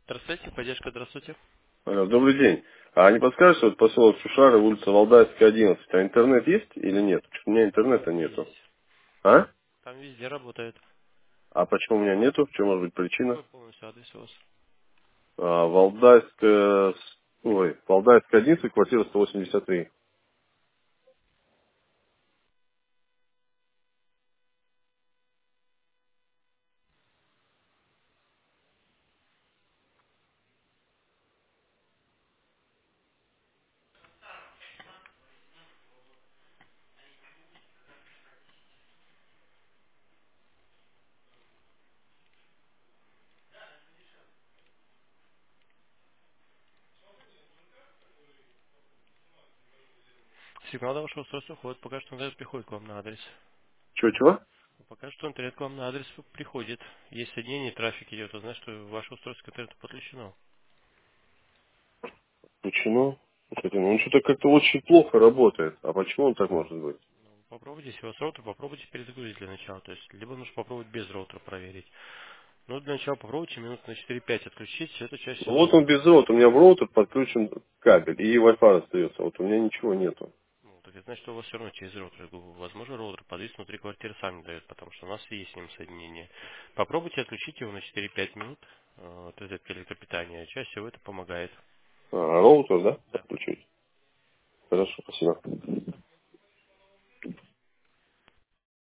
Здравствуйте, поддержка, здравствуйте. Алло, добрый день. А не подскажете, вот поселок Шушары, улица Валдайская, 11, а интернет есть или нет? Потому что у меня интернета Везде нету. есть. А? Там везде работает. А почему у меня нету? В чем может быть причина? Какой полностью адрес у вас? Валдайская, Валдайская, 11, квартира 183. Сигнал до вашего устройства ходит. Пока что интернет приходит к вам на адрес. Чего-чего? Пока что интернет к вам на адрес приходит. Есть соединение, трафик идет. Это значит, что ваше устройство к интернету подключено. Почему? Слушайте, ну он что-то как-то очень плохо работает. А почему он так может быть? Попробуйте, если у вас роутер, попробуйте перезагрузить для начала. То есть, либо нужно попробовать без роутера проверить. Но для начала попробуйте минут на 4-5 отключить. Это чаще Ну всего вот он работает. без роутера, у меня в роутер подключен кабель, и Wi-Fi остается. Вот у меня ничего нету. Ну, так это значит, что у вас все равно через роутер. Я говорю, возможно, роутер подвис внутри квартиры сам не дает, потому что у нас есть с ним соединение. Попробуйте отключить его на 4-5 минут от розетки электропитания. Чаще всего это помогает. Роутер, да? Да. Подключить. Хорошо, спасибо.